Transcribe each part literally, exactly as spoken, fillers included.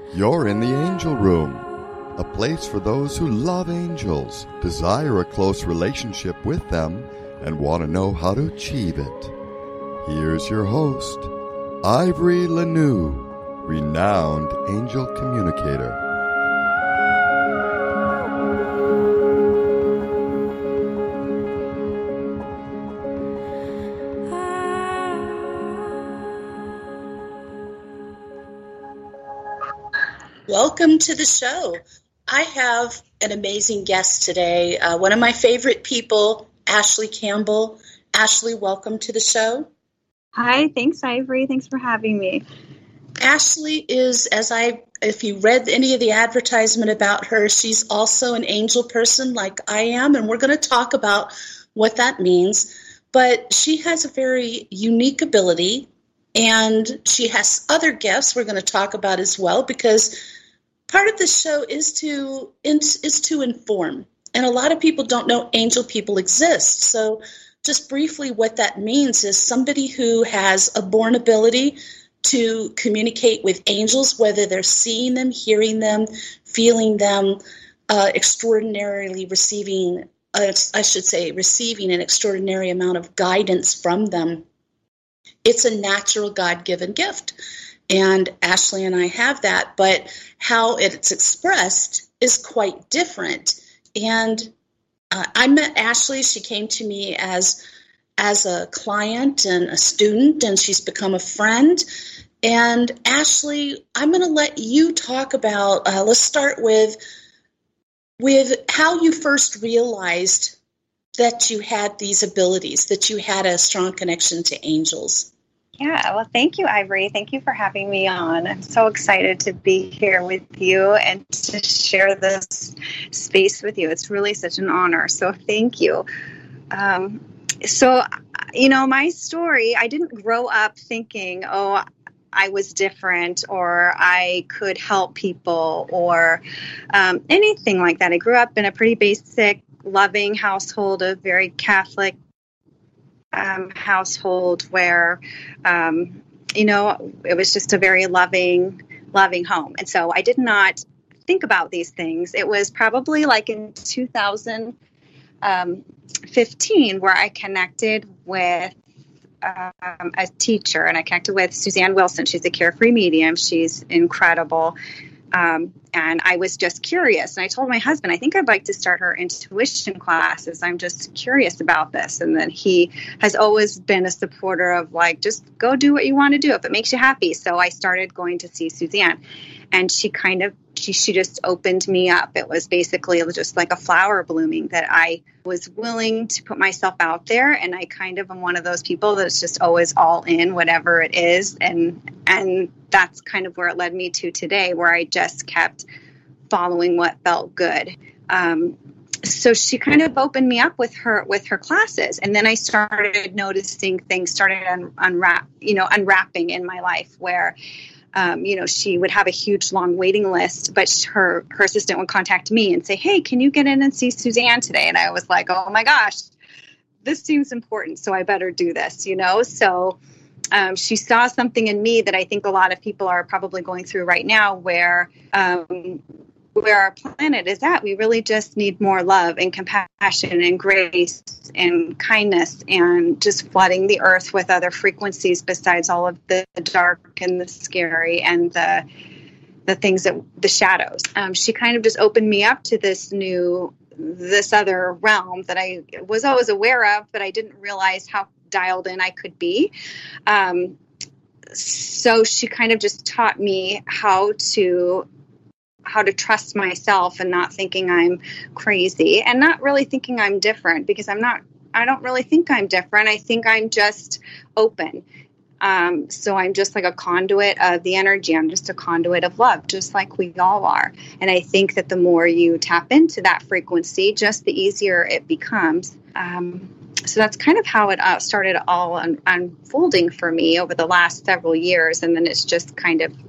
You're in the Angel Room, a place for those who love angels, desire a close relationship with them, and want to know how to achieve it. Here's your host, Ivory Lanoux, renowned angel communicator. Welcome to the show. I have an amazing guest today, uh, one of my favorite people, Ashley Campbell. Ashley, welcome to the show. Hi, thanks, Ivory. Thanks for having me. Ashley is, as I, if you read any of the advertisement about her, she's also an angel person like I am, and we're going to talk about what that means. But she has a very unique ability, and she has other gifts we're going to talk about as well, because part of this show is to is to inform, and a lot of people don't know angel people exist. So just briefly, what that means is somebody who has a born ability to communicate with angels, whether they're seeing them, hearing them, feeling them, uh, extraordinarily receiving, uh, I should say, receiving an extraordinary amount of guidance from them. It's a natural God-given gift. And Ashley and I have that, but how it's expressed is quite different. And uh, I met Ashley. She came to me as as a client and a student, and she's become a friend. And Ashley, I'm going to let you talk about, uh, let's start with, with how you first realized that you had these abilities, that you had a strong connection to angels. Yeah, well, thank you, Ivory. Thank you for having me on. I'm so excited to be here with you and to share this space with you. It's really such an honor. So thank you. Um, so, you know, my story, I didn't grow up thinking, oh, I was different or I could help people or um, anything like that. I grew up in a pretty basic, loving household, a very Catholic Um, household where, um, you know, it was just a very loving, loving home. And so I did not think about these things. It was probably like in two thousand fifteen where I connected with um, a teacher, and I connected with Suzanne Wilson. She's a carefree medium. She's incredible. Um, and I was just curious. And I told my husband, I think I'd like to start her intuition classes. I'm just curious about this. And then he has always been a supporter of like, just go do what you want to do if it makes you happy. So I started going to see Suzanne, and she kind of, she, she just opened me up. It was basically just like a flower blooming that I was willing to put myself out there. And I kind of am one of those people that's just always all in whatever it is. And, and that's kind of where it led me to today, where I just kept following what felt good. Um, so she kind of opened me up with her, with her classes. And then I started noticing things started un, unwrap, you know, unwrapping in my life where, um, you know, she would have a huge long waiting list, but her, her assistant would contact me and say, hey, can you get in and see Suzanne today? And I was like, oh my gosh, this seems important. So I better do this, you know? So Um, she saw something in me that I think a lot of people are probably going through right now, where um, where our planet is at. We really just need more love and compassion and grace and kindness, and just flooding the earth with other frequencies besides all of the dark and the scary and the the things that the shadows. Um, she kind of just opened me up to this new, this other realm that I was always aware of, but I didn't realize how dialed in I could be. Um, so she kind of just taught me how to, how to trust myself and not thinking I'm crazy and not really thinking I'm different, because I'm not, I don't really think I'm different. I think I'm just open. Um, so I'm just like a conduit of the energy. I'm just a conduit of love, just like we all are. And I think that the more you tap into that frequency, just the easier it becomes. Um, So that's kind of how it uh, started all un- unfolding for me over the last several years. And then it's just kind of,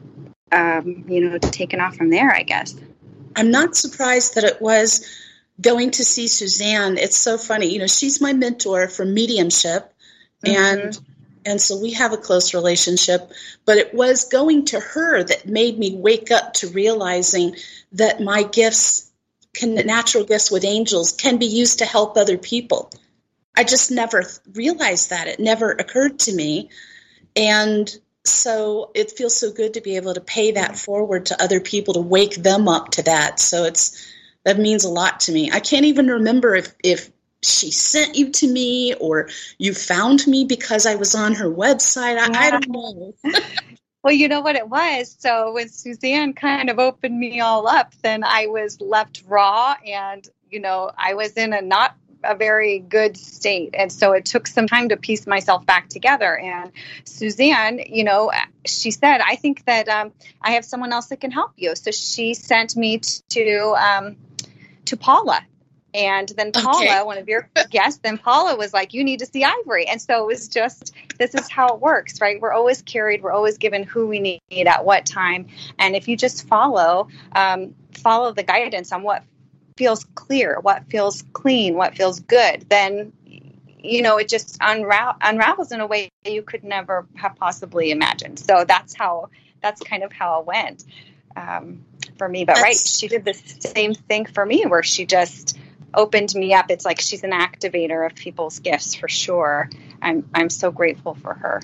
um, you know, taken off from there, I guess. I'm not surprised that it was going to see Suzanne. It's so funny. You know, she's my mentor for mediumship. Mm-hmm. And And so we have a close relationship, but it was going to her that made me wake up to realizing that my gifts, can, natural gifts with angels, can be used to help other people. I just never realized that. It never occurred to me. And so it feels so good to be able to pay that forward to other people, to wake them up to that. So it's that means a lot to me. I can't even remember if, if she sent you to me or you found me because I was on her website. I, yeah. I don't know. Well, you know what it was? So when Suzanne kind of opened me all up, then I was left raw and, you know, I was in a not a very good state. And so it took some time to piece myself back together. And Suzanne, you know, she said, I think that um, I have someone else that can help you. So she sent me to, um, to Paula. And then Paula, okay. one of your guests, then Paula was like, you need to see Ivory. And so it was just, this is how it works, right? We're always carried. We're always given who we need at what time. And if you just follow, um, follow the guidance on what feels clear, what feels clean, what feels good, then, you know, it just unra- unravels in a way you could never have possibly imagined. So that's how, that's kind of how it went um, for me. But that's- right, she did the same thing for me where she just opened me up. It's like she's an activator of people's gifts for sure. I'm I'm so grateful for her.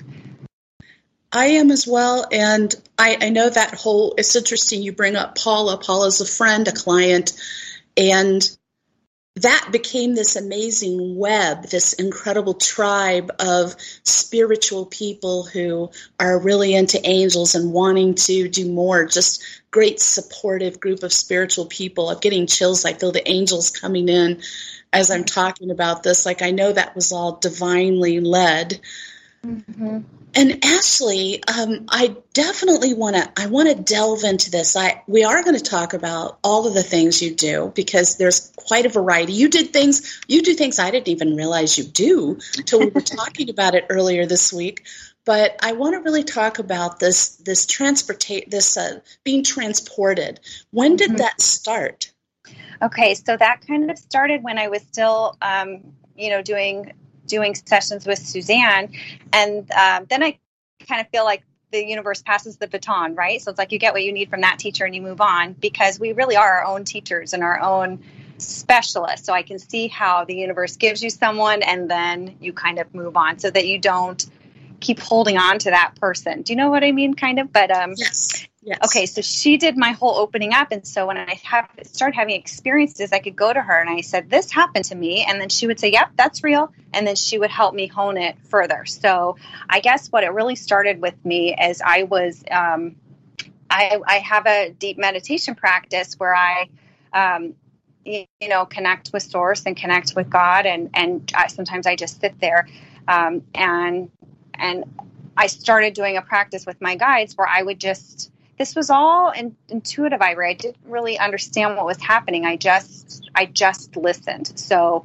I am as well. And I, I know that whole, it's interesting you bring up Paula. Paula's a friend, a client, and that became this amazing web, this incredible tribe of spiritual people who are really into angels and wanting to do more. Just great supportive group of spiritual people. I'm getting chills. I feel the angels coming in as I'm talking about this. Like, I know that was all divinely led. Mm-hmm. And Ashley, um, I definitely want to, I want to delve into this. I, we are going to talk about all of the things you do because there's quite a variety. You did things, you do things I didn't even realize you do until we were talking about it earlier this week. But I want to really talk about this, this transportate, this uh, being transported. When did mm-hmm. that start? Okay. So that kind of started when I was still, um, you know, doing doing sessions with Suzanne. And um, then I kind of feel like the universe passes the baton, right? So it's like you get what you need from that teacher and you move on because we really are our own teachers and our own specialists. So I can see how the universe gives you someone and then you kind of move on so that you don't keep holding on to that person. Do you know what I mean? Kind of, but um, yes. Yes. Okay, so she did my whole opening up. And so when I have, started having experiences, I could go to her and I said, this happened to me. And then she would say, yep, that's real. And then she would help me hone it further. So I guess what it really started with me is I was, um, I, I have a deep meditation practice where I, um, you, you know, connect with Source and connect with God. And, and I, sometimes I just sit there um, and, and I started doing a practice with my guides where I would just, this was all in, intuitive, Ivory. I didn't really understand what was happening. I just, I just listened. So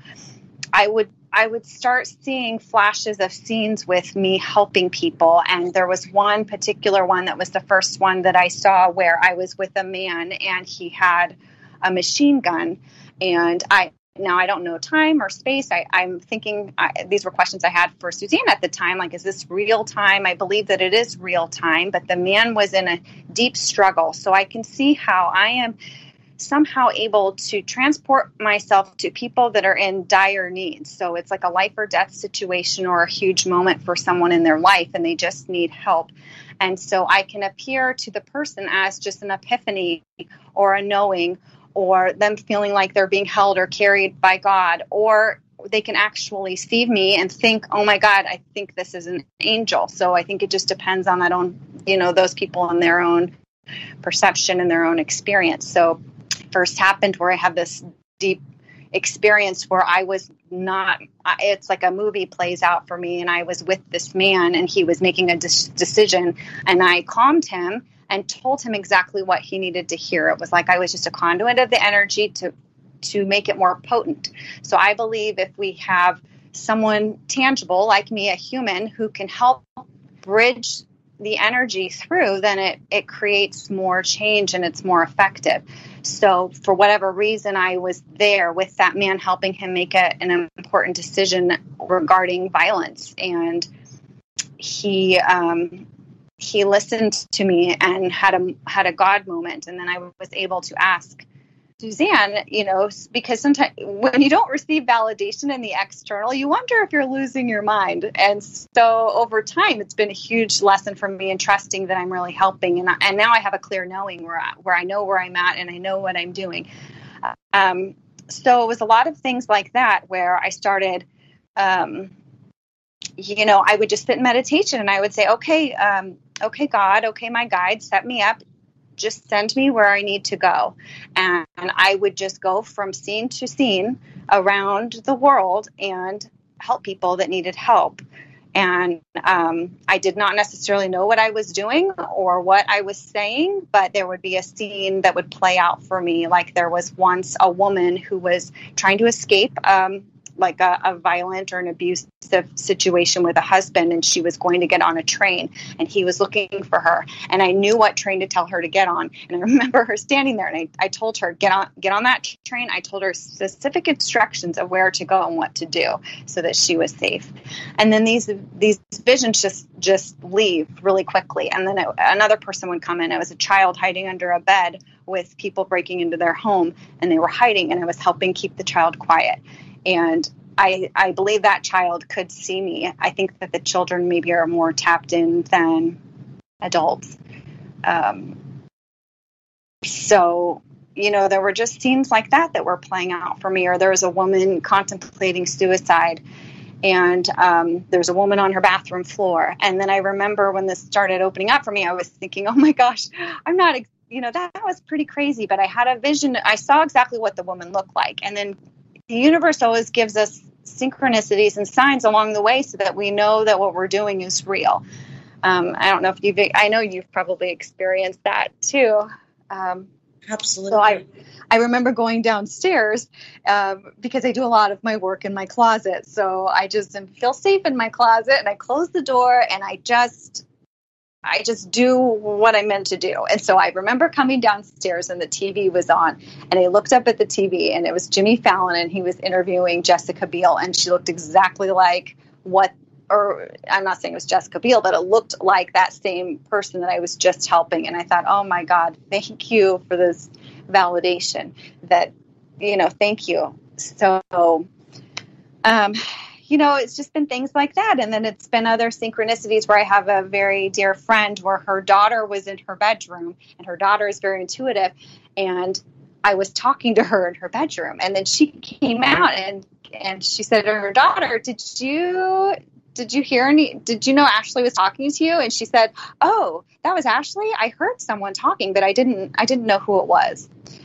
I would, I would start seeing flashes of scenes with me helping people. And there was one particular one that was the first one that I saw where I was with a man and he had a machine gun. And I, now I don't know time or space. I, I'm thinking I, these were questions I had for Suzanne at the time. Like, is this real time? I believe that it is real time, but the man was in a deep struggle. So I can see how I am somehow able to transport myself to people that are in dire needs. So it's like a life or death situation or a huge moment for someone in their life and they just need help. And so I can appear to the person as just an epiphany or a knowing or them feeling like they're being held or carried by God, or they can actually see me and think, oh my God, I think this is an angel. So I think it just depends on that own, you know, those people and their own perception and their own experience. So first happened where I had this deep experience where I was not, it's like a movie plays out for me. And I was with this man and he was making a de- decision and I calmed him and told him exactly what he needed to hear. It was like I was just a conduit of the energy to to make it more potent. So I believe if we have someone tangible like me, a human, who can help bridge the energy through, then it, it creates more change and it's more effective. So for whatever reason, I was there with that man helping him make a, an important decision regarding violence. And he um, he listened to me and had a had a God moment, and then I was able to ask Suzanne, you know, because sometimes when you don't receive validation in the external, you wonder if you're losing your mind. And so over time, it's been a huge lesson for me in trusting that I'm really helping. And, and now I have a clear knowing where I, where I know where I'm at and I know what I'm doing. Um, so it was a lot of things like that where I started, um, you know, I would just sit in meditation and I would say, okay, um, okay, God, okay, my guide, set me up. Just send me where I need to go. And I would just go from scene to scene around the world and help people that needed help. And um, I did not necessarily know what I was doing or what I was saying, but there would be a scene that would play out for me. Like there was once a woman who was trying to escape um, like a, a violent or an abusive situation with a husband, and she was going to get on a train, and he was looking for her, and I knew what train to tell her to get on. And I remember her standing there, and I, I told her, get on get on that train. I told her specific instructions of where to go and what to do so that she was safe. And then these these visions just just leave really quickly, and then it, another person would come in. It was a child hiding under a bed with people breaking into their home, and they were hiding, and I was helping keep the child quiet. And I, I believe that child could see me. I think that the children maybe are more tapped in than adults. Um, so, you know, there were just scenes like that that were playing out for me. Or there was a woman contemplating suicide, and um, there's a woman on her bathroom floor. And then I remember when this started opening up for me, I was thinking, oh my gosh, I'm not, you know, that, that was pretty crazy. But I had a vision. I saw exactly what the woman looked like. And then the universe always gives us synchronicities and signs along the way so that we know that what we're doing is real. Um, I don't know if you've, I know you've probably experienced that too. Um, Absolutely. So I, I remember going downstairs um, because I do a lot of my work in my closet. So I just feel safe in my closet, and I close the door, and I just, I just do what I'm meant to do. And so I remember coming downstairs, and the T V was on, and I looked up at the T V, and it was Jimmy Fallon, and he was interviewing Jessica Biel, and she looked exactly like what, or I'm not saying it was Jessica Biel, but it looked like that same person that I was just helping. And I thought, oh my God, thank you for this validation that, you know, thank you. So, um, you know, it's just been things like that. And then it's been other synchronicities where I have a very dear friend where her daughter was in her bedroom, and her daughter is very intuitive. And I was talking to her in her bedroom, and then she came out and, and she said to her daughter, did you, did you hear any, did you know Ashley was talking to you? And she said, oh, that was Ashley. I heard someone talking, but I didn't, I didn't know who it was.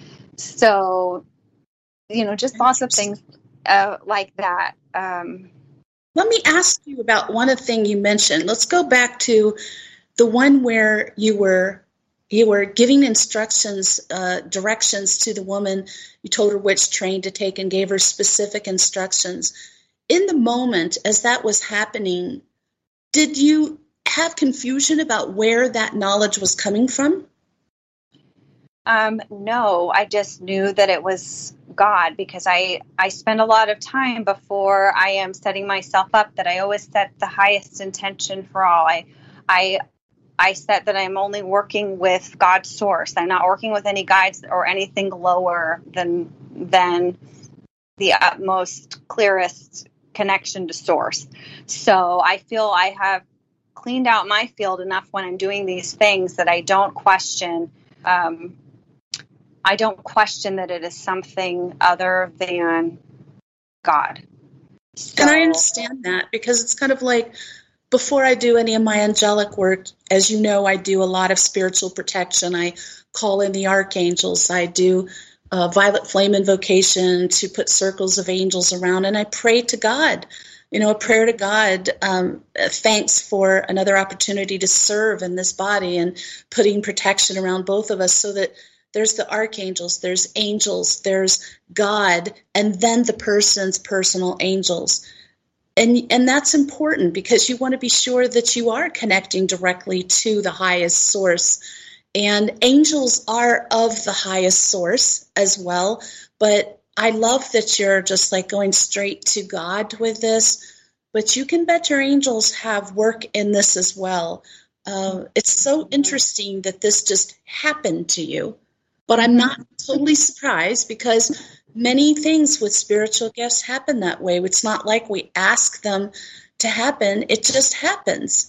So, you know, just lots of things uh, like that. Um, Let me ask you about one of the things you mentioned. Let's go back to the one where you were you were giving instructions, uh, directions to the woman. You told her which train to take and gave her specific instructions. In the moment, as that was happening, did you have confusion about where that knowledge was coming from? Um, no, I just knew that it was God, because I, I spend a lot of time before I am setting myself up that I always set the highest intention for all. I, I, I set that I'm only working with God's source. I'm not working with any guides or anything lower than, than the utmost clearest connection to source. So I feel I have cleaned out my field enough when I'm doing these things that I don't question, um, I don't question that it is something other than God. So, and I understand that, because it's kind of like, before I do any of my angelic work, as you know, I do a lot of spiritual protection. I call in the archangels. I do uh, violet flame invocation to put circles of angels around, and I pray to God. You know, a prayer to God, um, thanks for another opportunity to serve in this body, and putting protection around both of us so that there's the archangels, there's angels, there's God, and then the person's personal angels. And and that's important, because you want to be sure that you are connecting directly to the highest source. And angels are of the highest source as well. But I love that you're just like going straight to God with this. but you can bet your angels have work in this as well. Uh, it's so interesting that this just happened to you, but I'm not totally surprised because many things with spiritual gifts happen that way. It's not like we ask them to happen. It just happens.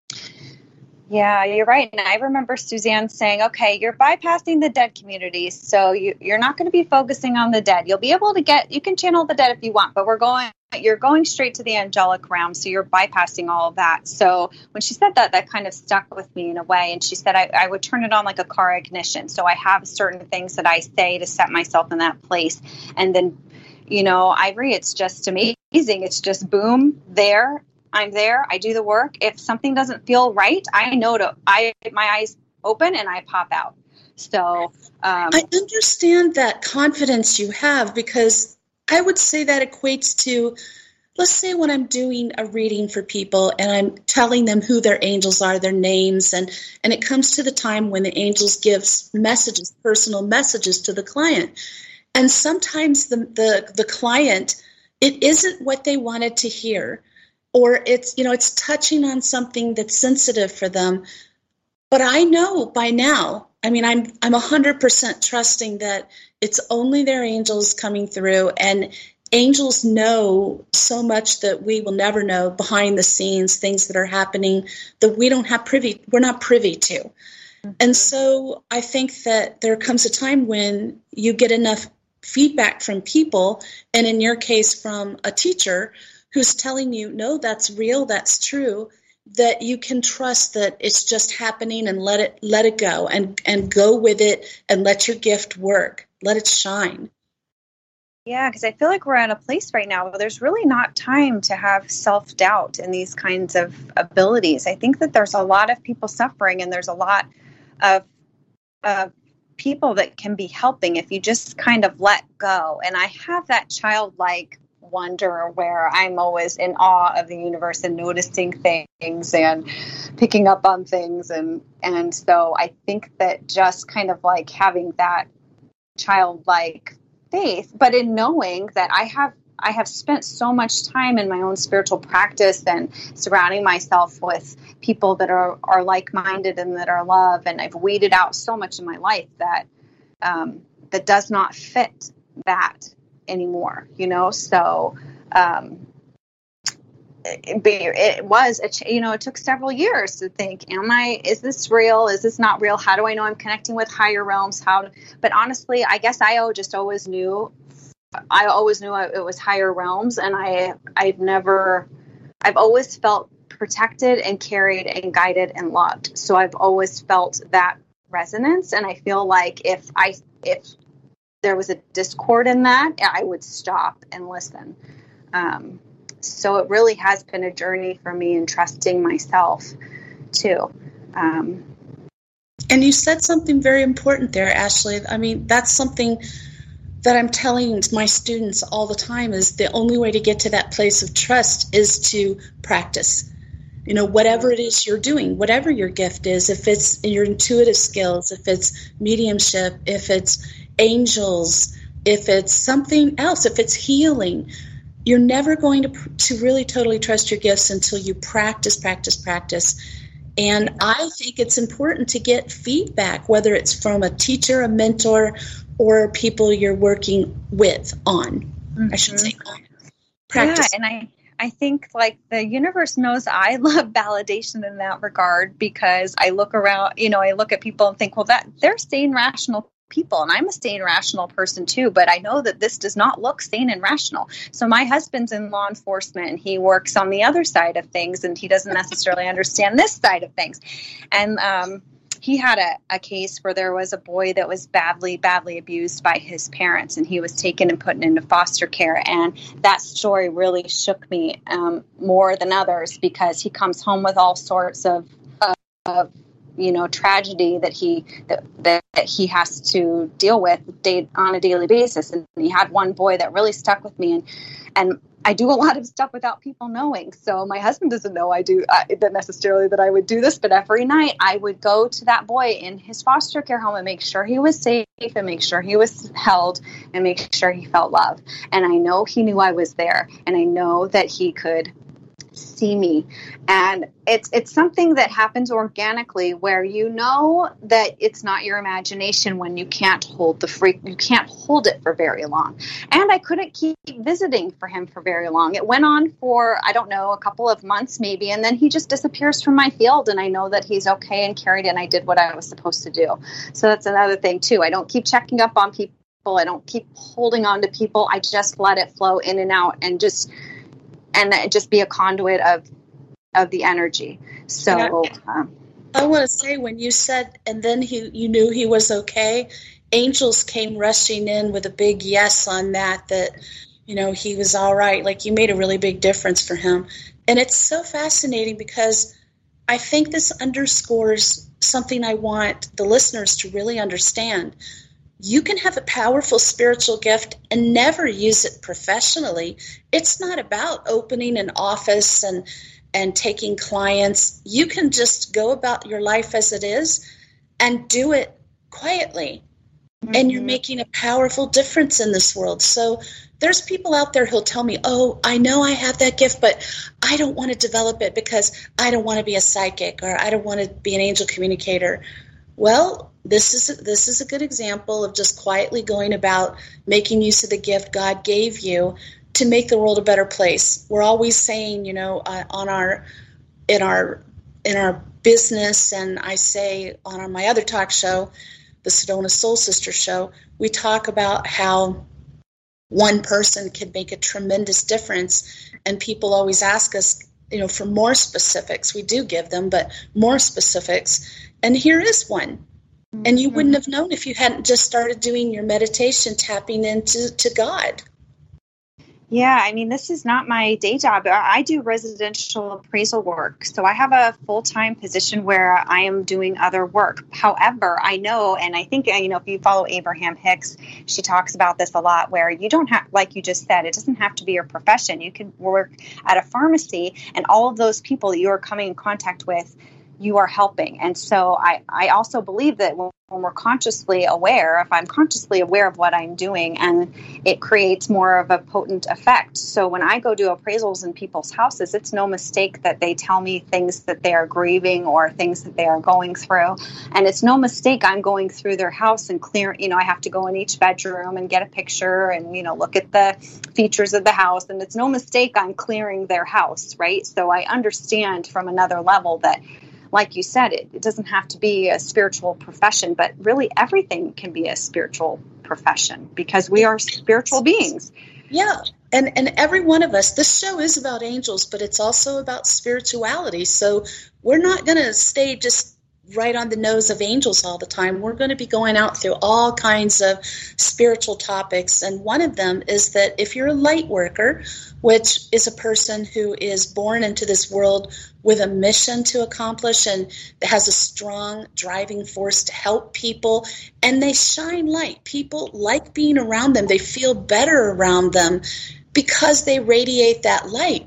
Yeah, you're right. And I remember Suzanne saying, okay, you're bypassing the dead community. So you, you're not going to be focusing on the dead. You'll be able to get, you can channel the dead if you want, but we're going, you're going straight to the angelic realm. So you're bypassing all of that. So when she said that, that kind of stuck with me in a way. And she said, I, I would turn it on like a car ignition. So I have certain things that I say to set myself in that place. And then, you know, Ivory, it's just amazing. It's just boom, there. I'm there. I do the work. If something doesn't feel right, I know to, I, my eyes open and I pop out. So, um, I understand that confidence you have, because I would say that equates to, let's say when I'm doing a reading for people and I'm telling them who their angels are, their names, and, and it comes to the time when the angels give messages, personal messages to the client. And sometimes the, the, the client, it isn't what they wanted to hear. Or it's, you know, it's touching on something that's sensitive for them. But I know by now, I mean, I'm I'm one hundred percent trusting that it's only their angels coming through, and angels know so much that we will never know behind the scenes, things that are happening that we don't have privy, we're not privy to. Mm-hmm. And so I think that there comes a time when you get enough feedback from people, and in your case from a teacher, who's telling you, no, that's real, that's true, that you can trust that it's just happening and let it let it go and, and go with it and let your gift work. Let it shine. Yeah, because I feel like we're at a place right now where there's really not time to have self-doubt in these kinds of abilities. I think that there's a lot of people suffering, and there's a lot of, of people that can be helping if you just kind of let go. And I have that childlike wonder where I'm always in awe of the universe and noticing things and picking up on things. And, and so I think that just kind of like having that childlike faith, but in knowing that I have, I have spent so much time in my own spiritual practice and surrounding myself with people that are, are like-minded and that are love. And I've weeded out so much in my life that, um, that does not fit that anymore, you know? So, um, it, it was, a, you know, it took several years to think, am I, is this real? Is this not real? How do I know I'm connecting with higher realms? How, but honestly, I guess I just always knew, I always knew it was higher realms. And I, I've never, I've always felt protected and carried and guided and loved. So I've always felt that resonance. And I feel like if I, if there was a discord in that, I would stop and listen. Um, so it really has been a journey for me in trusting myself too. Um, and you said something very important there, Ashley. I mean, that's something that I'm telling my students all the time, is the only way to get to that place of trust is to practice. You know, whatever it is you're doing, whatever your gift is, if it's your intuitive skills, if it's mediumship, if it's angels, if it's something else, if it's healing, you're never going to to really totally trust your gifts until you practice, practice, practice. And I think it's important to get feedback, whether it's from a teacher, a mentor, or people you're working with on. Mm-hmm. I should say on. Practice. Yeah, and I I think like the universe knows I love validation in that regard, because I look around, you know, I look at people and think, well, that they're sane, rational people, and I'm a sane, rational person too, but I know that this does not look sane and rational. So my husband's in law enforcement, and he works on the other side of things, and he doesn't necessarily understand this side of things. And um, he had a, a case where there was a boy that was badly, badly abused by his parents, and he was taken and put into foster care. And that story really shook me um, more than others, because he comes home with all sorts of, of, of you know, tragedy that he that, that he has to deal with day, on a daily basis. And he had one boy that really stuck with me, and and I do a lot of stuff without people knowing. So my husband doesn't know I do uh, that necessarily that I would do this, but every night I would go to that boy in his foster care home and make sure he was safe and make sure he was held and make sure he felt love. And I know he knew I was there, and I know that he could see me. And it's it's something that happens organically, where you know that it's not your imagination when you can't hold the freak, you can't hold it for very long. And I couldn't keep visiting for him for very long. It went on for, I don't know, a couple of months maybe, and then he just disappears from my field, and I know that he's okay and carried, and I did what I was supposed to do. So that's another thing too. I don't keep checking up on people. I don't keep holding on to people. I just let it flow in and out, and just and just be a conduit of of the energy. So um, I want to say, when you said, and then he, you knew he was okay, angels came rushing in with a big yes on that, that, you know, he was all right. Like, you made a really big difference for him. And it's so fascinating, because I think this underscores something I want the listeners to really understand. You can have a powerful spiritual gift and never use it professionally. It's not about opening an office and and taking clients. You can just go about your life as it is and do it quietly. Mm-hmm. And you're making a powerful difference in this world. So there's people out there who'll tell me, oh, I know I have that gift, but I don't want to develop it because I don't want to be a psychic, or I don't want to be an angel communicator. Well, this is a, this is a good example of just quietly going about making use of the gift God gave you to make the world a better place. We're always saying, you know, uh, on our in our in our business, and I say on our, my other talk show, the Sedona Soul Sister Show, we talk about how one person can make a tremendous difference, and people always ask us, you know, for more specifics. We do give them, but more specifics. And here is one. And you wouldn't have known if you hadn't just started doing your meditation, tapping into to God. Yeah, I mean, this is not my day job. I do residential appraisal work. So I have a full-time position where I am doing other work. However, I know, and I think, you know, if you follow Abraham Hicks, she talks about this a lot, where you don't have, like you just said, it doesn't have to be your profession. You can work at a pharmacy, and all of those people that you are coming in contact with, you are helping. And so I, I also believe that when, when we're consciously aware, if I'm consciously aware of what I'm doing, and it creates more of a potent effect. So when I go do appraisals in people's houses, it's no mistake that they tell me things that they are grieving or things that they are going through. And it's no mistake I'm going through their house and clear, you know, I have to go in each bedroom and get a picture and, you know, look at the features of the house. And it's no mistake I'm clearing their house, right? So I understand from another level that, like you said, it, it doesn't have to be a spiritual profession, but really everything can be a spiritual profession, because we are spiritual beings. Yeah. And and every one of us, this show is about angels, but it's also about spirituality. So we're not going to stay just right on the nose of angels all the time. We're going to be going out through all kinds of spiritual topics. And one of them is that if you're a light worker, which is a person who is born into this world with a mission to accomplish and has a strong driving force to help people, and they shine light. People like being around them. They feel better around them because they radiate that light.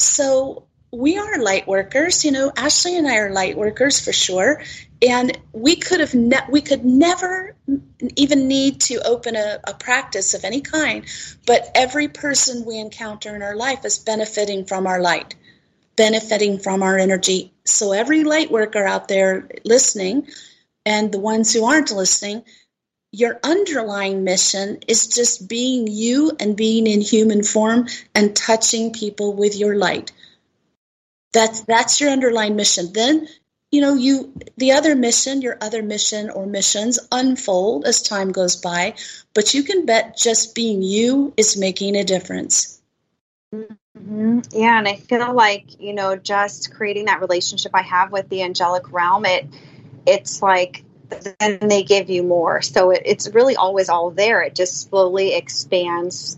So we are light workers. You know, Ashley and I are light workers for sure. And we could have ne- we could never even need to open a, a practice of any kind, but every person we encounter in our life is benefiting from our light, benefiting from our energy. So every light worker out there listening, and the ones who aren't listening, your underlying mission is just being you and being in human form and touching people with your light. That's that's your underlying mission. Then, you know, you the other mission, your other mission or missions unfold as time goes by, but you can bet just being you is making a difference. Mm-hmm. Yeah, and I feel like, you know, just creating that relationship I have with the angelic realm, it it's like then they give you more. So it, it's really always all there. It just slowly expands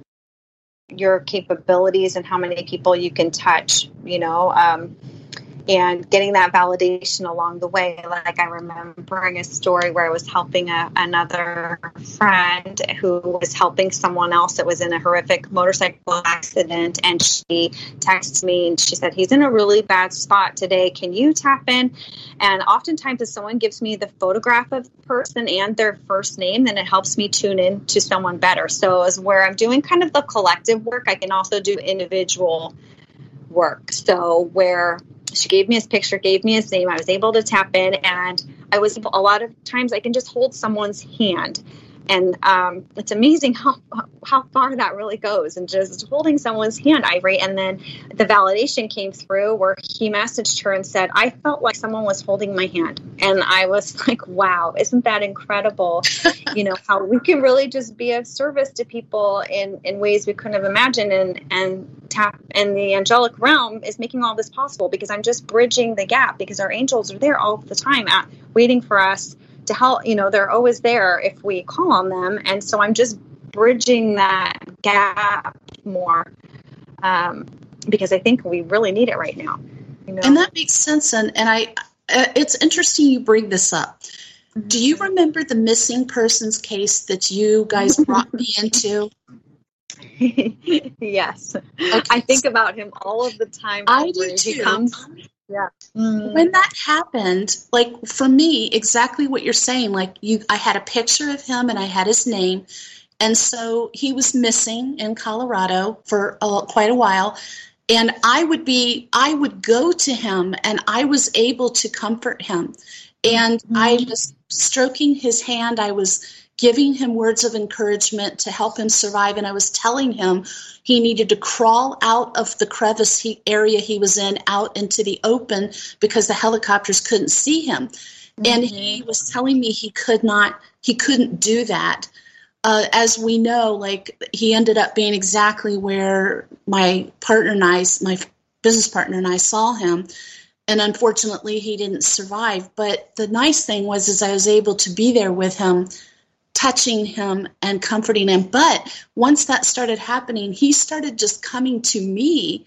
your capabilities and how many people you can touch, you know, um, and getting that validation along the way. Like, I'm remembering a story where I was helping a, another friend who was helping someone else that was in a horrific motorcycle accident. And she texted me and she said, he's in a really bad spot today. Can you tap in? And oftentimes if someone gives me the photograph of the person and their first name, then it helps me tune in to someone better. So as where I'm doing kind of the collective work, I can also do individual work. So where she gave me his picture, gave me his name, I was able to tap in, and I was able, a lot of times I can just hold someone's hand. And um, it's amazing how how far that really goes, and just holding someone's hand, Ivory. And then the validation came through where he messaged her and said, I felt like someone was holding my hand. And I was like, wow, isn't that incredible? You know, how we can really just be of service to people in, in ways we couldn't have imagined. And, and tap and the angelic realm is making all this possible because I'm just bridging the gap, because our angels are there all the time at, waiting for us to help. You know, they're always there if we call on them. And so I'm just bridging that gap more um, because I think we really need it right now. You know? And that makes sense. And, and I, uh, it's interesting you bring this up. Mm-hmm. Do you remember the missing persons case that you guys brought me into? Yes. Okay. I think about him all of the time. I do too. He comes, yeah. Mm. When that happened, like for me, exactly what you're saying, like you, I had a picture of him and I had his name. And so he was missing in Colorado for uh, quite a while. And I would be, I would go to him and I was able to comfort him. And mm-hmm. I was stroking his hand. I was giving him words of encouragement to help him survive. And I was telling him he needed to crawl out of the crevice he, area he was in out into the open because the helicopters couldn't see him. Mm-hmm. And he was telling me he could not, he couldn't do that. Uh, as we know, like he ended up being exactly where my partner and I, my business partner and I saw him. And unfortunately, he didn't survive. But the nice thing was, is I was able to be there with him, touching him and comforting him. But once that started happening, he started just coming to me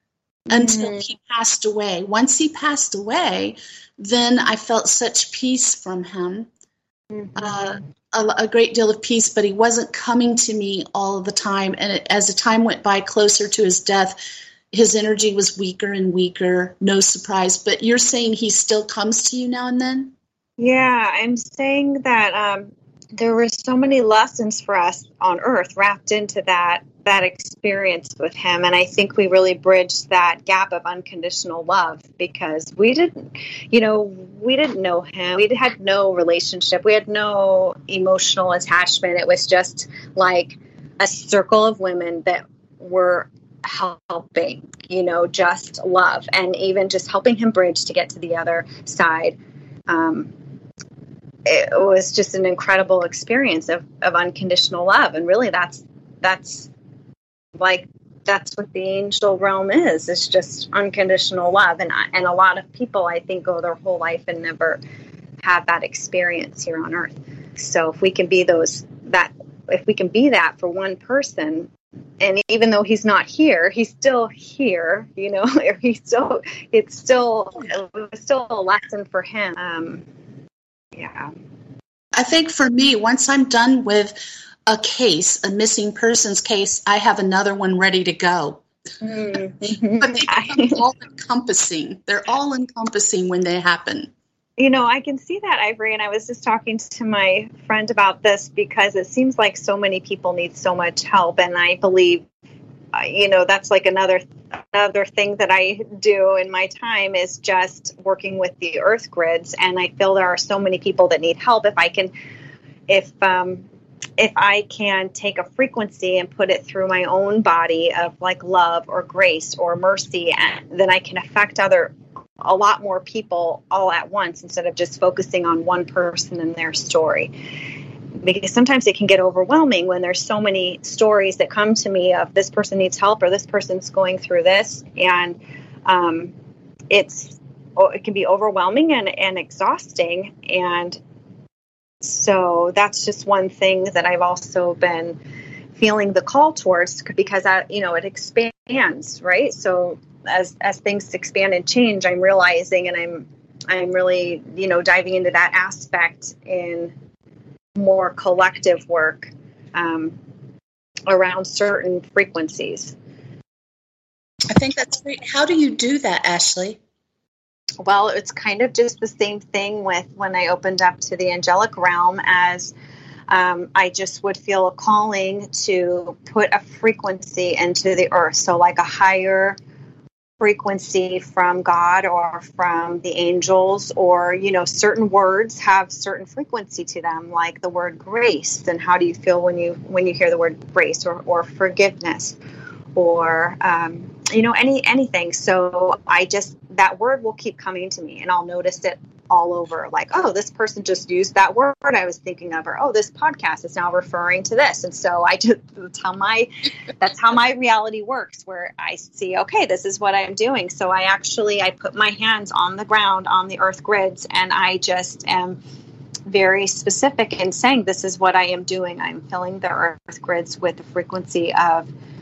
until mm-hmm. he passed away. Once he passed away, then I felt such peace from him, mm-hmm. uh, a, a great deal of peace, but he wasn't coming to me all the time. And it, as the time went by closer to his death, his energy was weaker and weaker, no surprise. But you're saying he still comes to you now and then? Yeah, I'm saying that um, there were so many lessons for us on Earth wrapped into that that experience with him. And I think we really bridged that gap of unconditional love because we didn't, you know, we didn't know him. We had no relationship. We had no emotional attachment. It was just like a circle of women that were helping, you know, just love, and even just helping him bridge to get to the other side. Um, it was just an incredible experience of, of unconditional love. And really that's, that's like, that's what the angel realm is. It's just unconditional love. And, and a lot of people, I think, go their whole life and never have that experience here on Earth. So if we can be those, that, if we can be that for one person, and even though he's not here, he's still here, you know, he's still, it's still, it's still a lesson for him. Um, yeah. I think for me, once I'm done with a case, a missing persons case, I have another one ready to go. Mm-hmm. But they become all encompassing. They're all encompassing when they happen. You know, I can see that, Ivory, and I was just talking to my friend about this because it seems like so many people need so much help, and I believe, uh, you know, that's like another another thing that I do in my time is just working with the Earth grids, and I feel there are so many people that need help. If I can, if um, if I can take a frequency and put it through my own body of like love or grace or mercy, and then I can affect other. a lot more people all at once instead of just focusing on one person and their story. Because sometimes it can get overwhelming when there's so many stories that come to me of this person needs help or this person's going through this. And um, it's, it can be overwhelming and, and exhausting. And so that's just one thing that I've also been feeling the call towards because, I, you know, it expands, right? So as as things expand and change, I'm realizing, and I'm I'm really, you know, diving into that aspect in more collective work um, around certain frequencies. I think that's great. How do you do that, Ashley? Well, it's kind of just the same thing with when I opened up to the angelic realm as Um, I just would feel a calling to put a frequency into the earth. So like a higher frequency from God or from the angels, or, you know, certain words have certain frequency to them, like the word grace. And how do you feel when you when you hear the word grace, or, or forgiveness, or um, you know, any anything? So I just, that word will keep coming to me, and I'll notice it all over, like, oh, this person just used that word I was thinking of, or oh, this podcast is now referring to this. And so I just, that's how my that's how my reality works, where I see, okay, this is what I'm doing. So I actually I put my hands on the ground on the earth grids, and I just am very specific in saying, this is what I am doing. I'm filling the earth grids with the frequency of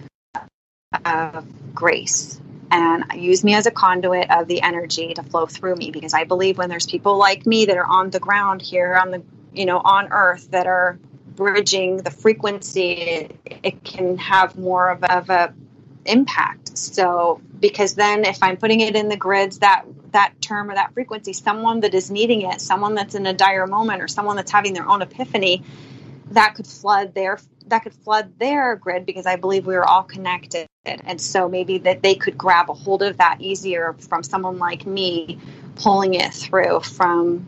of grace, and use me as a conduit of the energy to flow through me, because I believe when there's people like me that are on the ground here on the, you know, on earth, that are bridging the frequency, it, it can have more of a, of a impact. So, because then if I'm putting it in the grids, that that term or that frequency, someone that is needing it, someone that's in a dire moment, or someone that's having their own epiphany, that could flood their that could flood their grid, because I believe we are all connected. And so maybe that they could grab a hold of that easier from someone like me pulling it through from,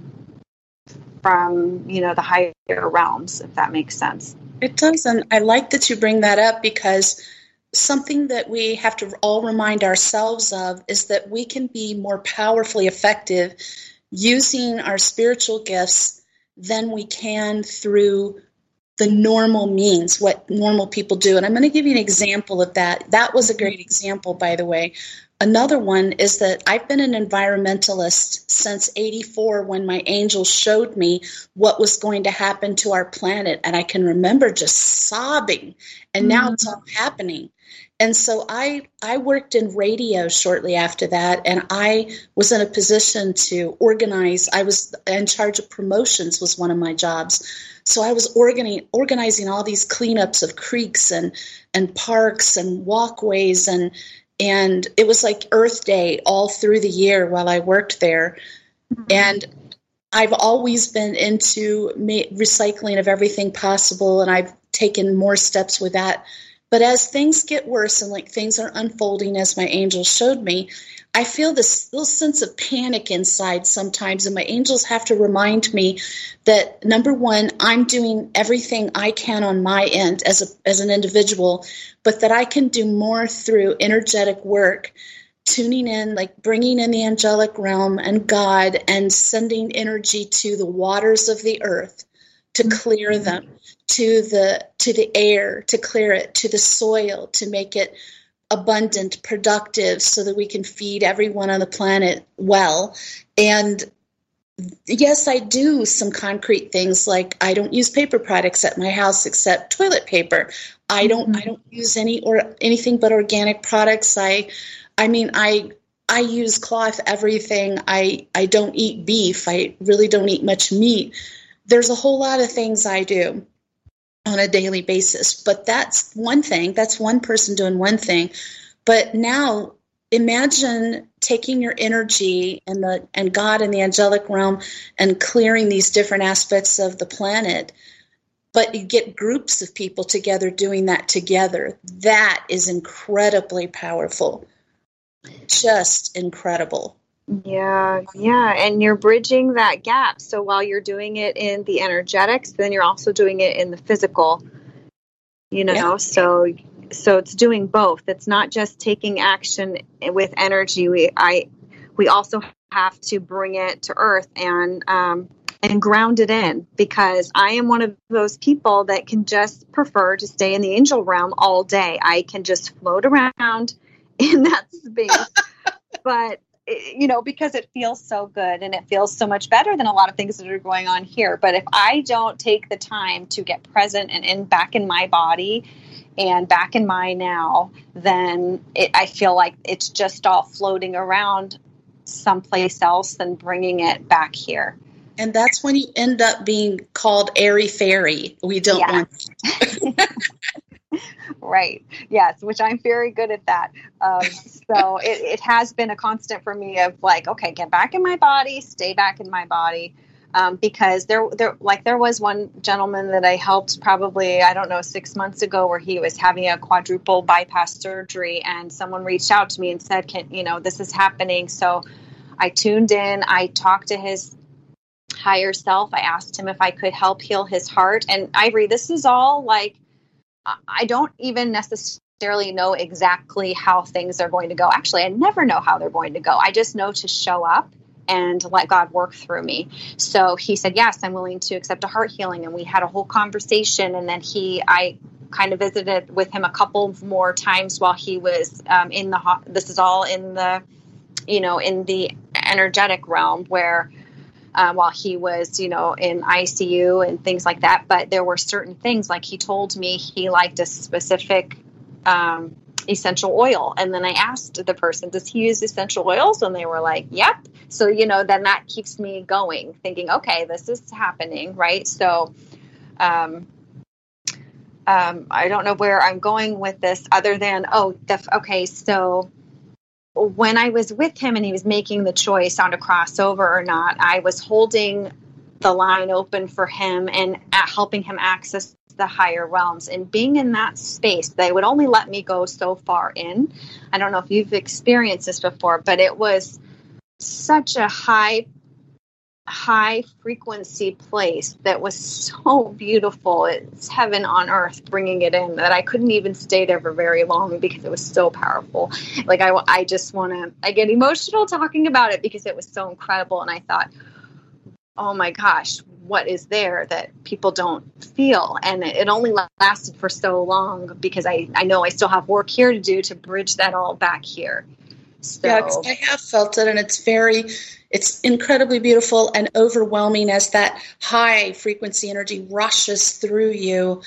from, you know, the higher realms, if that makes sense. It does. And I like that you bring that up, because something that we have to all remind ourselves of is that we can be more powerfully effective using our spiritual gifts than we can through the normal means, what normal people do. And I'm going to give you an example of that. That was a great example, by the way. Another one is that I've been an environmentalist since eighty-four, when my angel showed me what was going to happen to our planet. And I can remember just sobbing, and now mm-hmm. it's all happening. And so I, I worked in radio shortly after that, and I was in a position to organize. I was in charge of promotions, was one of my jobs. So I was organi- organizing all these cleanups of creeks and, and parks and walkways, and and it was like Earth Day all through the year while I worked there. Mm-hmm. And I've always been into ma- recycling of everything possible, and I've taken more steps with that. But as things get worse, and like things are unfolding as my angels showed me, I feel this little sense of panic inside sometimes, and my angels have to remind me that, number one, I'm doing everything I can on my end as a as an individual, but that I can do more through energetic work, tuning in, like bringing in the angelic realm and God, and sending energy to the waters of the earth to clear them, to the to the air to clear it, to the soil to make it abundant, productive, so that we can feed everyone on the planet well. And yes, I do some concrete things, like I don't use paper products at my house except toilet paper. I don't mm-hmm. I don't use any or anything but organic products. I I mean I I use cloth everything. I I don't eat beef. I really don't eat much meat. There's a whole lot of things I do on a daily basis. But that's one thing. That's one person doing one thing. But now imagine taking your energy and the and God and the angelic realm and clearing these different aspects of the planet. But you get groups of people together doing that together. That is incredibly powerful. Just incredible. Yeah, yeah. And you're bridging that gap. So while you're doing it in the energetics, then you're also doing it in the physical, you know, yeah. so so it's doing both. It's not just taking action with energy. We I we also have to bring it to earth and um, and ground it in, because I am one of those people that can just prefer to stay in the angel realm all day. I can just float around in that space. But you know, because it feels so good and it feels so much better than a lot of things that are going on here. But if I don't take the time to get present and in back in my body and back in my now, then it, I feel like it's just all floating around someplace else and bringing it back here. And that's when you end up being called airy fairy. We don't yeah. want Right. Yes, which I'm very good at that. Um, so it, it has been a constant for me of like, okay, get back in my body, stay back in my body. Um, because there, there, like there was one gentleman that I helped probably, I don't know, six months ago where he was having a quadruple bypass surgery, and someone reached out to me and said, can, you know, this is happening. So I tuned in, I talked to his higher self. I asked him if I could help heal his heart. And Ivory, this is all like, I don't even necessarily know exactly how things are going to go. Actually, I never know how they're going to go. I just know to show up and let God work through me. So he said, yes, I'm willing to accept a heart healing. And we had a whole conversation. And then he, I kind of visited with him a couple more times while he was um, in the, ho- this is all in the, you know, in the energetic realm where, uh, while he was, you know, in I C U and things like that. But there were certain things, like he told me he liked a specific, um, essential oil. And then I asked the person, does he use essential oils? And they were like, yep. So, you know, then that keeps me going, thinking, okay, this is happening. Right. So, um, um, I don't know where I'm going with this other than, oh, the, okay. So when I was with him and he was making the choice on to cross over or not, I was holding the line open for him and at helping him access the higher realms, and being in that space. They would only let me go so far in. I don't know if you've experienced this before, but it was such a high, high frequency place that was so beautiful. It's heaven on earth bringing it in, that I couldn't even stay there for very long because it was so powerful. Like I, I just want to, I get emotional talking about it because it was so incredible. And I thought, oh my gosh, what is there that people don't feel? And it only lasted for so long because I, I know I still have work here to do to bridge that all back here. So. Yeah, 'cause I have felt it, and it's very, it's incredibly beautiful and overwhelming as that high frequency energy rushes through you.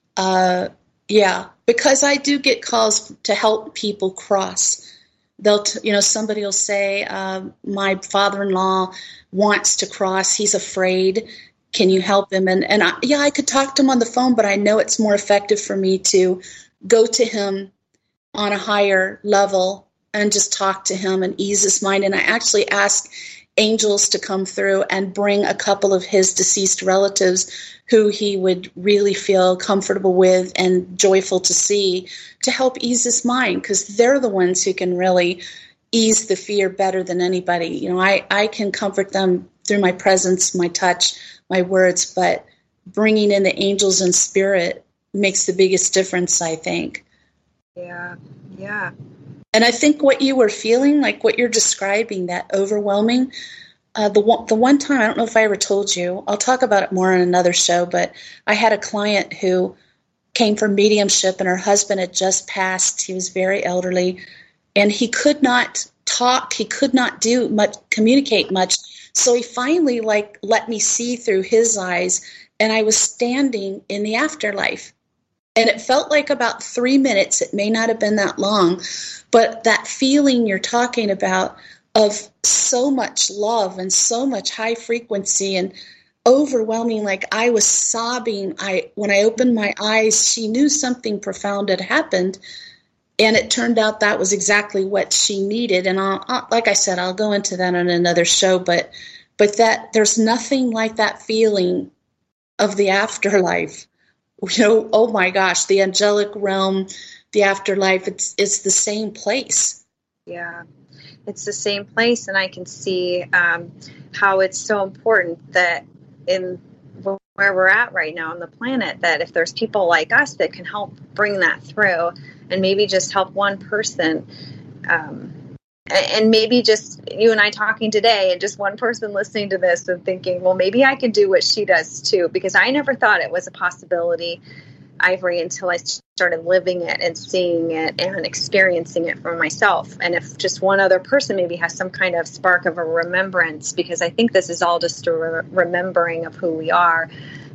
Uh, yeah, because I do get calls to help people cross. They'll, t- you know, somebody will say, uh, my father-in-law wants to cross. He's afraid. Can you help him? And, and I, yeah, I could talk to him on the phone, but I know it's more effective for me to go to him on a higher level and just talk to him and ease his mind. And I actually ask angels to come through and bring a couple of his deceased relatives who he would really feel comfortable with and joyful to see, to help ease his mind, because they're the ones who can really ease the fear better than anybody. You know, I, I can comfort them through my presence, my touch, my words, but bringing in the angels and spirit makes the biggest difference, I think. Yeah, yeah. And I think what you were feeling, like what you're describing, that overwhelming, uh, the one, the one time, I don't know if I ever told you, I'll talk about it more on another show, but I had a client who came from mediumship and her husband had just passed. He was very elderly and he could not talk. He could not do much, communicate much. So he finally like let me see through his eyes, and I was standing in the afterlife. And it felt like about three minutes. It may not have been that long, but that feeling you're talking about of so much love and so much high frequency and overwhelming, like I was sobbing. I when I opened my eyes, she knew something profound had happened, and it turned out that was exactly what she needed. And I'll, I'll, like I said, I'll go into that on another show, but but that there's nothing like that feeling of the afterlife. You know, oh my gosh, the angelic realm, the afterlife, it's it's the same place. Yeah, it's the same place. And I can see um, how it's so important that in where we're at right now on the planet, that if there's people like us that can help bring that through and maybe just help one person, um, and maybe just you and I talking today and just one person listening to this and thinking, well, maybe I can do what she does too, because I never thought it was a possibility, Ivory, until I started living it and seeing it and experiencing it for myself. And if just one other person maybe has some kind of spark of a remembrance, because I think this is all just a re- remembering of who we are,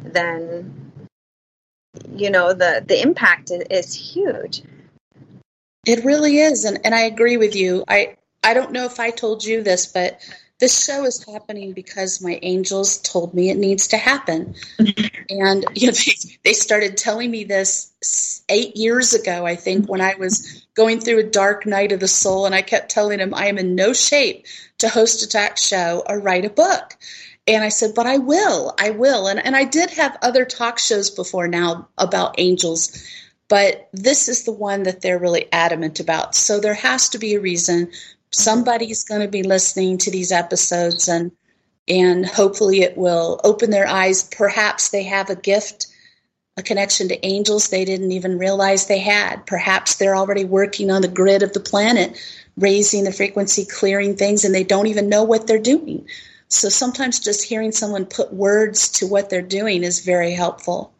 then, you know, the, the impact is, is huge. It really is. And, and I agree with you. I, I don't know if I told you this, but this show is happening because my angels told me it needs to happen. And you know, they, they started telling me this eight years ago, I think, when I was going through a dark night of the soul. And I kept telling them I am in no shape to host a talk show or write a book. And I said, but I will, I will. And, and I did have other talk shows before now about angels, but this is the one that they're really adamant about. So there has to be a reason. Somebody's going to be listening to these episodes, and and hopefully it will open their eyes. Perhaps they have a gift, a connection to angels they didn't even realize they had. Perhaps they're already working on the grid of the planet, raising the frequency, clearing things, and they don't even know what they're doing. So sometimes just hearing someone put words to what they're doing is very helpful.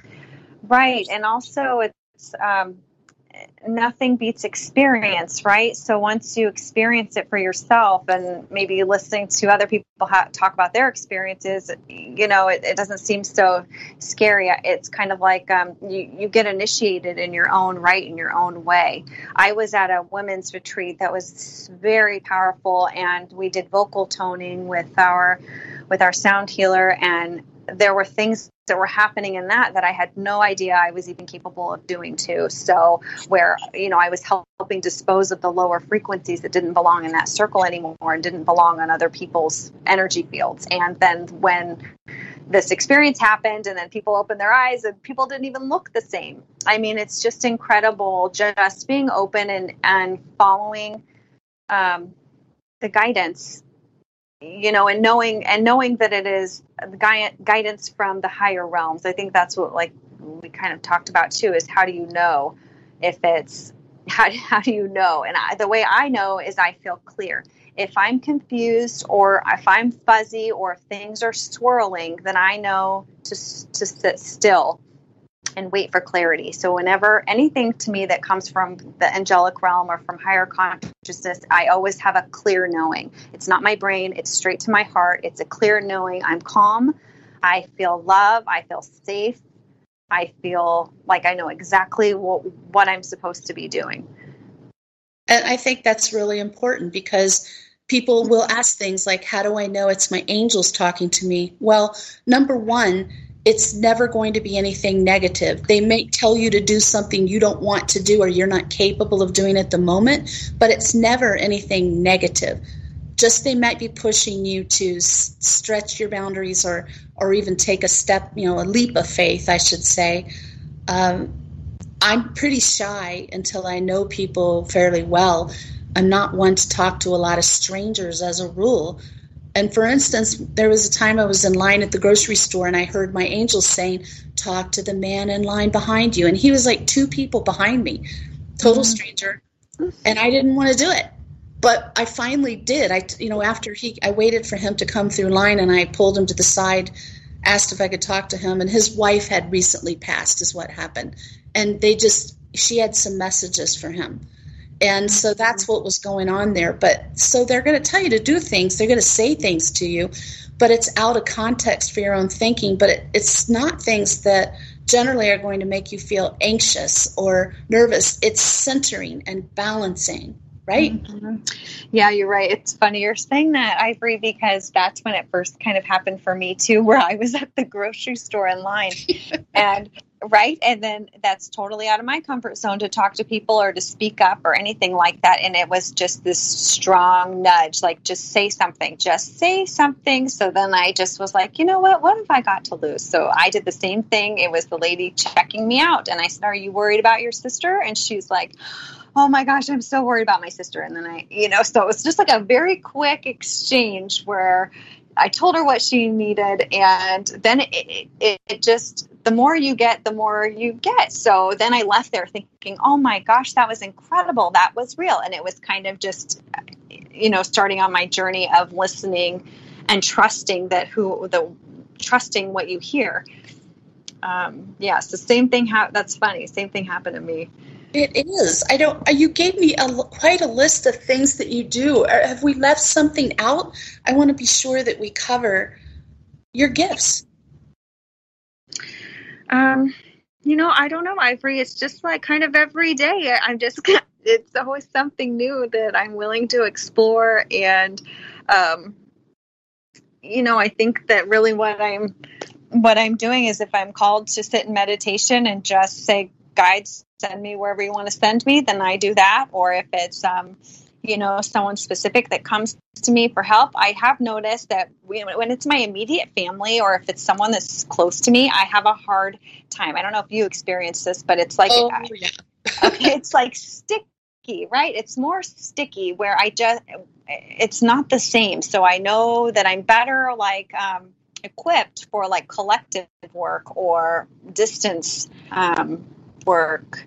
Right. And also it's um, nothing beats experience, right? So once you experience it for yourself, and maybe listening to other people ha- talk about their experiences, you know, it, it doesn't seem so scary. It's kind of like um, you, you get initiated in your own right, in your own way. I was at a women's retreat that was very powerful, and we did vocal toning with our with our sound healer, and there were things that were happening in that that I had no idea I was even capable of doing too. So where, you know, I was helping dispose of the lower frequencies that didn't belong in that circle anymore and didn't belong on other people's energy fields. And then when this experience happened and then people opened their eyes and people didn't even look the same. I mean, it's just incredible just being open and, and following um, the guidance, you know, and knowing and knowing that it is the gui- guidance from the higher realms. I think that's what, like, we kind of talked about too, is how do you know if it's how, how do you know? And I, the way I know is I feel clear. If I'm confused or if I'm fuzzy or if things are swirling, then I know to to sit still and wait for clarity. So whenever anything to me that comes from the angelic realm or from higher consciousness, I always have a clear knowing. It's not my brain. It's straight to my heart. It's a clear knowing. I'm calm. I feel love. I feel safe. I feel like I know exactly what, what I'm supposed to be doing. And I think that's really important, because people will ask things like, how do I know it's my angels talking to me? Well, number one, it's never going to be anything negative. They may tell you to do something you don't want to do or you're not capable of doing at the moment, but it's never anything negative. Just they might be pushing you to s- stretch your boundaries or or even take a step, you know, a leap of faith, I should say. Um, I'm pretty shy until I know people fairly well. I'm not one to talk to a lot of strangers as a rule. And for instance, there was a time I was in line at the grocery store and I heard my angels saying, talk to the man in line behind you. And he was like two people behind me, total mm-hmm. stranger. And I didn't want to do it. But I finally did. I, you know, after he, I waited for him to come through line and I pulled him to the side, asked if I could talk to him. And his wife had recently passed is what happened. And they just, she had some messages for him. And so that's what was going on there. But so they're going to tell you to do things. They're going to say things to you, but it's out of context for your own thinking. But it, it's not things that generally are going to make you feel anxious or nervous. It's centering and balancing, right? Mm-hmm. Yeah, you're right. It's funny you're saying that, Ivory, because that's when it first kind of happened for me too, where I was at the grocery store in line and right. And then that's totally out of my comfort zone to talk to people or to speak up or anything like that. And it was just this strong nudge, like just say something, just say something. So then I just was like, you know what, what have I got to lose? So I did the same thing. It was the lady checking me out. And I said, are you worried about your sister? And she's like, oh my gosh, I'm so worried about my sister. And then I, you know, so it was just like a very quick exchange where I told her what she needed. And then it, it, it just, the more you get, the more you get. So then I left there thinking, oh my gosh, that was incredible. That was real. And it was kind of just, you know, starting on my journey of listening and trusting that who the trusting what you hear. Um, yeah. So same thing. Ha- that's funny. Same thing happened to me. It is. I don't. You gave me a, quite a list of things that you do. Have we left something out? I want to be sure that we cover your gifts. Um, you know, I don't know, Ivory. It's just like kind of every day. I'm just. It's always something new that I'm willing to explore, and um, you know, I think that really what I'm what I'm doing is if I'm called to sit in meditation and just say, guides, send me wherever you want to send me, then I do that. Or if it's, um, you know, someone specific that comes to me for help, I have noticed that when it's my immediate family or if it's someone that's close to me, I have a hard time. I don't know if you experience this, but it's like, oh, yeah. okay, it's like sticky, right? It's more sticky where I just, it's not the same. So I know that I'm better like um, equipped for like collective work or distance um, work.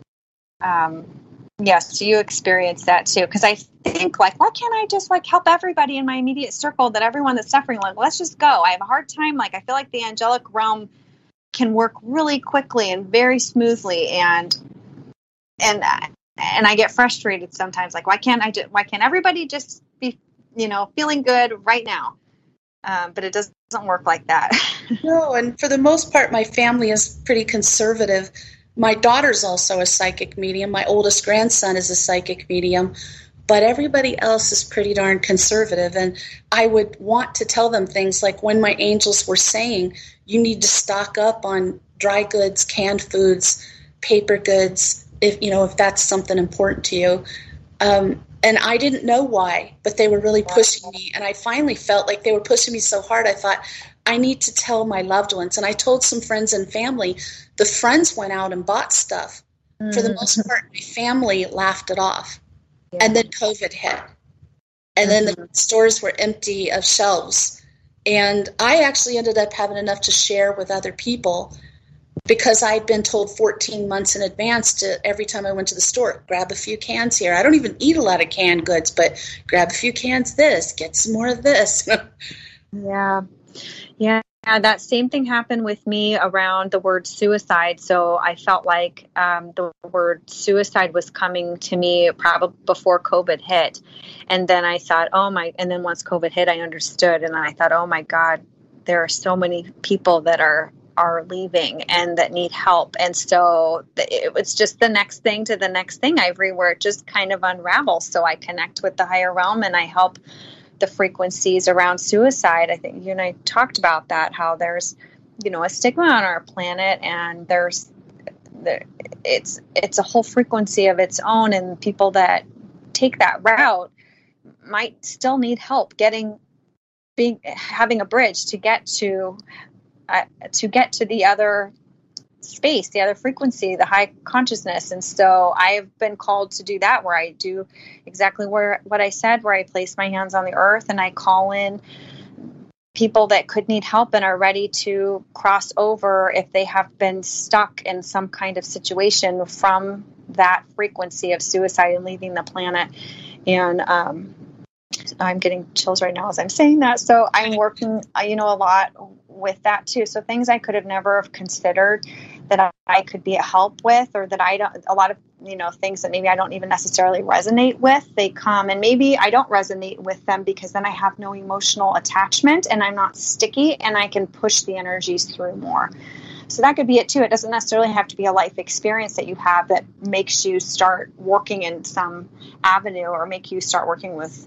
Um, yes, do you experience that too? Because I think like, why can't I just like help everybody in my immediate circle, that everyone that's suffering, like, let's just go. I have a hard time. Like, I feel like the angelic realm can work really quickly and very smoothly. And, and, and I get frustrated sometimes. Like, why can't I just, why can't everybody just be, you know, feeling good right now? Um, but it doesn't work like that. No. And for the most part, my family is pretty conservative. My daughter's also a psychic medium. My oldest grandson is a psychic medium, but everybody else is pretty darn conservative. And I would want to tell them things like when my angels were saying, you need to stock up on dry goods, canned foods, paper goods, if you know, if that's something important to you. Um, and I didn't know why, but they were really pushing me. And I finally felt like they were pushing me so hard, I thought, I need to tell my loved ones. And I told some friends and family. The friends went out and bought stuff. Mm. For the most part, my family laughed it off. Yeah. And then COVID hit. And mm-hmm. then the stores were empty of shelves. And I actually ended up having enough to share with other people because I'd been told fourteen months in advance to every time I went to the store, grab a few cans here. I don't even eat a lot of canned goods, but grab a few cans this, get some more of this. Yeah. Yeah, that same thing happened with me around the word suicide. So I felt like um, the word suicide was coming to me probably before COVID hit. And then I thought, oh my, and then once COVID hit, I understood. And I thought, oh my God, there are so many people that are, are leaving and that need help. And so it was just the next thing to the next thing, Ivory, where it just kind of unravels. So I connect with the higher realm and I help the frequencies around suicide. I think you and I talked about that, how there's, you know, a stigma on our planet and there's, there, it's, it's a whole frequency of its own. And people that take that route might still need help getting, being, having a bridge to get to, uh, to get to the other space, the other frequency, the high consciousness. And so I have been called to do that, where I do exactly where, what I said, where I place my hands on the earth and I call in people that could need help and are ready to cross over if they have been stuck in some kind of situation from that frequency of suicide and leaving the planet. And um, I'm getting chills right now as I'm saying that. So I'm working, you know, a lot with that too. So things I could have never have considered that I, I could be a help with, or that I don't, a lot of, you know, things that maybe I don't even necessarily resonate with, they come and maybe I don't resonate with them because then I have no emotional attachment and I'm not sticky and I can push the energies through more. So that could be it too. It doesn't necessarily have to be a life experience that you have that makes you start working in some avenue or make you start working with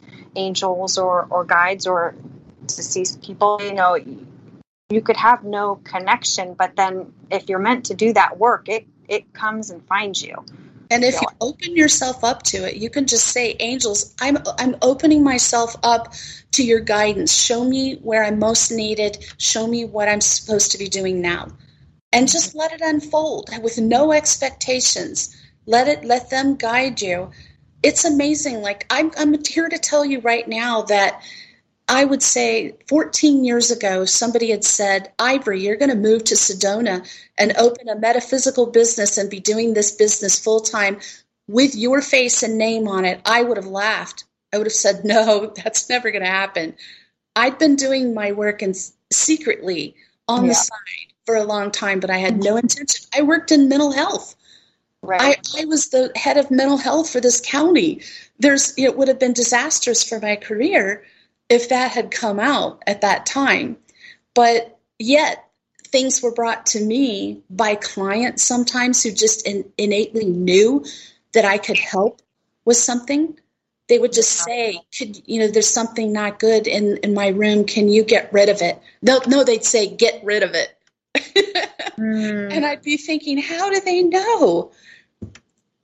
angels or, or guides or deceased people. You know, you could have no connection, but then if you're meant to do that work, it, it comes and finds you. And if you open yourself up to it, you can just say, angels, I'm I'm opening myself up to your guidance. Show me where I'm most needed. Show me what I'm supposed to be doing now. And just let it unfold with no expectations. Let it, let them guide you. It's amazing. Like I'm, I'm here to tell you right now that I would say fourteen years ago, somebody had said, Ivory, you're going to move to Sedona and open a metaphysical business and be doing this business full time with your face and name on it. I would have laughed. I would have said, no, that's never going to happen. I'd been doing my work in, secretly on yeah. the side for a long time, but I had no intention. I worked in mental health. Right. I, I was the head of mental health for this county. There's, it would have been disastrous for my career if that had come out at that time. But yet things were brought to me by clients sometimes who just in, innately knew that I could help with something. They would just say, could, you know, there's something not good in, in my room. Can you get rid of it? No, no, they'd say, get rid of it. mm. And I'd be thinking, how do they know?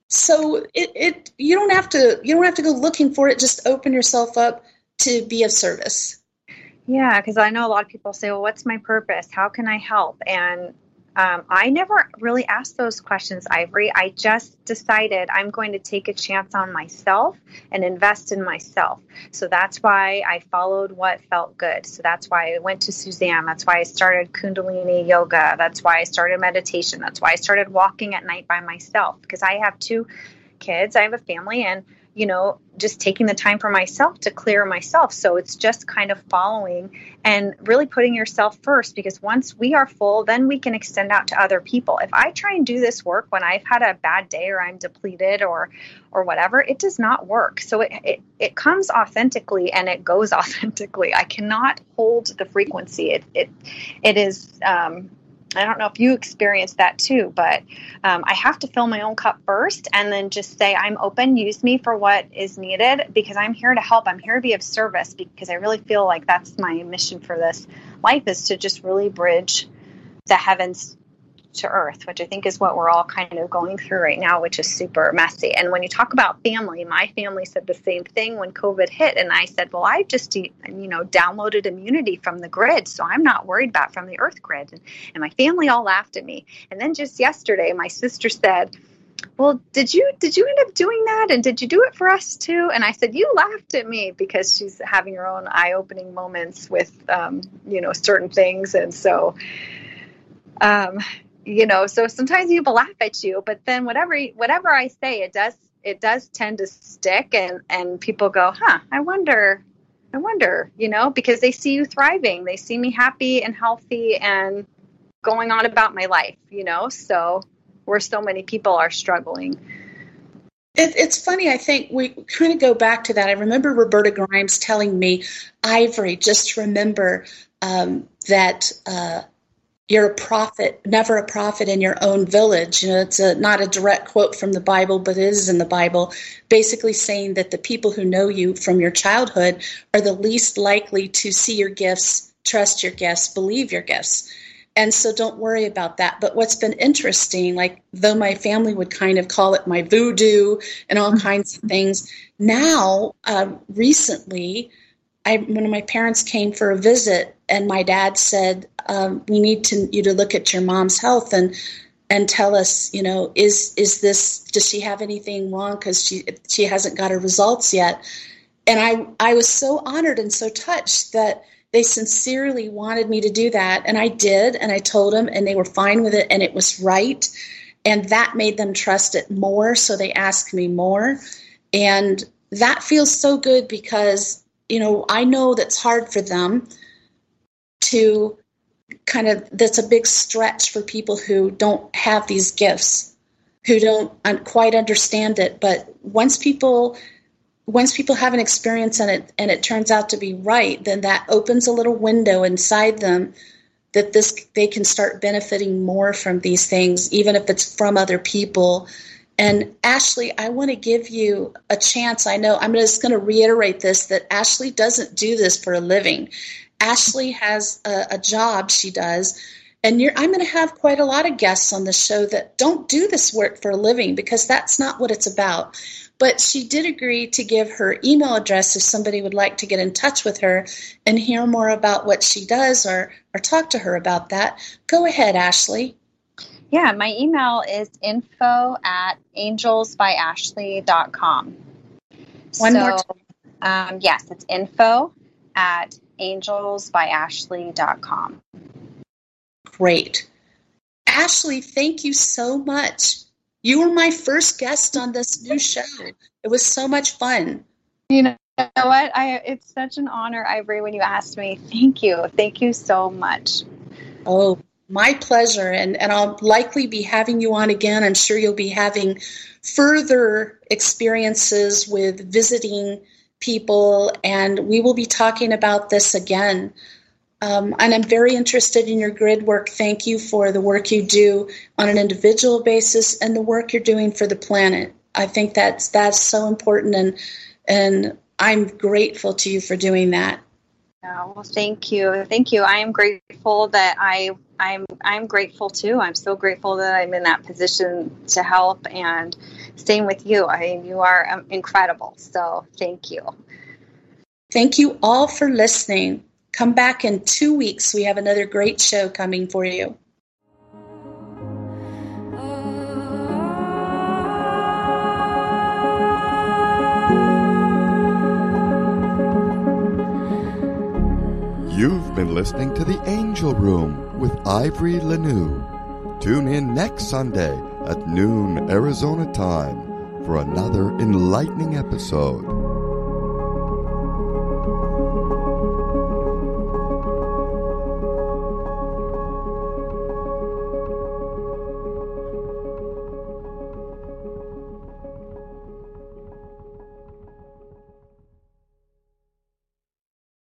So it, it you don't have to you don't have to go looking for it. Just open yourself up to be of service. Yeah, because I know a lot of people say, well, what's my purpose? How can I help? And um, I never really asked those questions, Ivory. I just decided I'm going to take a chance on myself and invest in myself. So that's why I followed what felt good. So that's why I went to Suzanne. That's why I started Kundalini yoga. That's why I started meditation. That's why I started walking at night by myself, because I have two kids. I have a family, and you know, just taking the time for myself to clear myself. So it's just kind of following and really putting yourself first, because once we are full, then we can extend out to other people. If I try and do this work when I've had a bad day or I'm depleted or or whatever, it does not work. So it, it, it comes authentically and it goes authentically. I cannot hold the frequency. It, it, it is, um, I don't know if you experience that too, but um, I have to fill my own cup first and then just say, I'm open, use me for what is needed, because I'm here to help. I'm here to be of service, because I really feel like that's my mission for this life, is to just really bridge the heavens to earth, which I think is what we're all kind of going through right now, which is super messy. And when you talk about family, my family said the same thing when COVID hit. And I said, well, I just, you know, downloaded immunity from the grid, so I'm not worried about from the earth grid. And, and my family all laughed at me. And then just yesterday, my sister said, well, did you, did you end up doing that? And did you do it for us too? And I said, you laughed at me, because she's having her own eye-opening moments with, um, you know, certain things. And so, um, you know, so sometimes people laugh at you, but then whatever, whatever I say, it does, it does tend to stick, and, and people go, huh, I wonder, I wonder, you know, because they see you thriving. They see me happy and healthy and going on about my life, you know, so where so many people are struggling. It, it's funny. I think we kind of go back to that. I remember Roberta Grimes telling me, Ivory, just remember um, that, uh, you're a prophet, never a prophet in your own village. You know, it's a, not a direct quote from the Bible, but it is in the Bible, basically saying that the people who know you from your childhood are the least likely to see your gifts, trust your gifts, believe your gifts. And so don't worry about that. But what's been interesting, like though my family would kind of call it my voodoo and all kinds of things, now uh, recently, I, when my parents came for a visit, and my dad said, um, we need to, you to look at your mom's health and and tell us, you know, is is this, does she have anything wrong, because she she hasn't got her results yet. And I, I was so honored and so touched that they sincerely wanted me to do that. And I did, and I told them, and they were fine with it, and it was right. And that made them trust it more, so they asked me more. And that feels so good, because, you know, I know that's hard for them to kind of, that's a big stretch for people who don't have these gifts, who don't quite understand it. But once people, once people have an experience and it, and it turns out to be right, then that opens a little window inside them that this, they can start benefiting more from these things, even if it's from other people. And Ashley, I want to give you a chance. I know I'm just going to reiterate this, that Ashley doesn't do this for a living. Ashley has a, a job she does, and you're, I'm going to have quite a lot of guests on the show that don't do this work for a living, because that's not what it's about. But she did agree to give her email address if somebody would like to get in touch with her and hear more about what she does, or, or talk to her about that. Go ahead, Ashley. Yeah, my email is info at angels by ashley dot com. One so, more time. Um, yes, it's info at angels by ashley dot com. Great. Ashley, thank you so much. You were my first guest on this new show. It was so much fun. You know what? I it's such an honor, Ivory, when you asked me. Thank you. Thank you so much. Oh, my pleasure. And, and I'll likely be having you on again. I'm sure you'll be having further experiences with visiting people, and we will be talking about this again. Um, and I'm very interested in your grid work. Thank you for the work you do on an individual basis and the work you're doing for the planet. I think that's that's so important, and and I'm grateful to you for doing that. Oh, well, thank you. Thank you. I am grateful that I, I'm, I'm grateful too. I'm so grateful that I'm in that position to help, and Same with you. I mean, you are um, incredible. So thank you. Thank you all for listening. Come back in two weeks. We have another great show coming for you. You've been listening to The Angel Room with Ivory Lanou. Tune in next Sunday at noon Arizona time for another enlightening episode.